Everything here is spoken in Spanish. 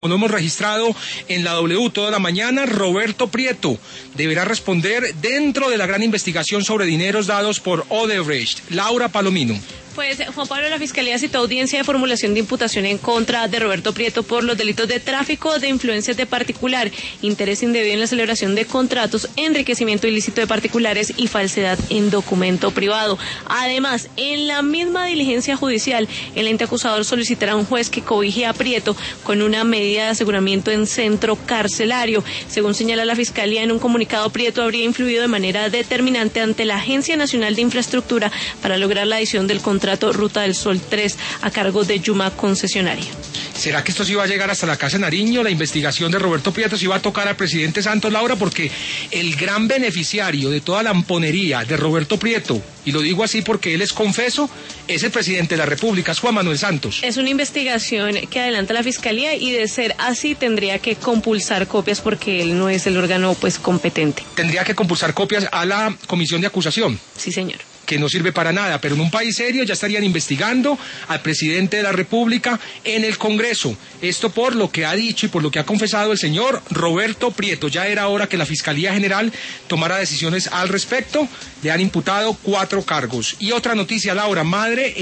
Lo hemos registrado en la W toda la mañana. Roberto Prieto deberá responder dentro de la gran investigación sobre dineros dados por Odebrecht. Laura Palomino. Pues Juan Pablo, la Fiscalía citó audiencia de formulación de imputación en contra de Roberto Prieto por los delitos de tráfico de influencias de particular, interés indebido en la celebración de contratos, enriquecimiento ilícito de particulares y falsedad en documento privado. Además, en la misma diligencia judicial, el ente acusador solicitará a un juez que cobije a Prieto con una medida de aseguramiento en centro carcelario. Según señala la Fiscalía en un comunicado, Prieto habría influido de manera determinante ante la Agencia Nacional de Infraestructura para lograr la adición del contrato Ruta del Sol 3 a cargo de Yuma Concesionaria. ¿Será que esto sí va a llegar hasta la Casa de Nariño? La investigación de Roberto Prieto sí va a tocar al presidente Santos, Laura, porque el gran beneficiario de toda la amponería de Roberto Prieto, y lo digo así porque él es confeso, es el presidente de la República, es Juan Manuel Santos. Es una investigación que adelanta la Fiscalía y de ser así tendría que compulsar copias porque él no es el órgano competente. Tendría que compulsar copias a la comisión de acusación. Sí, señor. Que no sirve para nada, pero en un país serio ya estarían investigando al presidente de la República en el Congreso. Esto por lo que ha dicho y por lo que ha confesado el señor Roberto Prieto. Ya era hora que la Fiscalía General tomara decisiones al respecto. Le han imputado 4 cargos. Y otra noticia, Laura, madre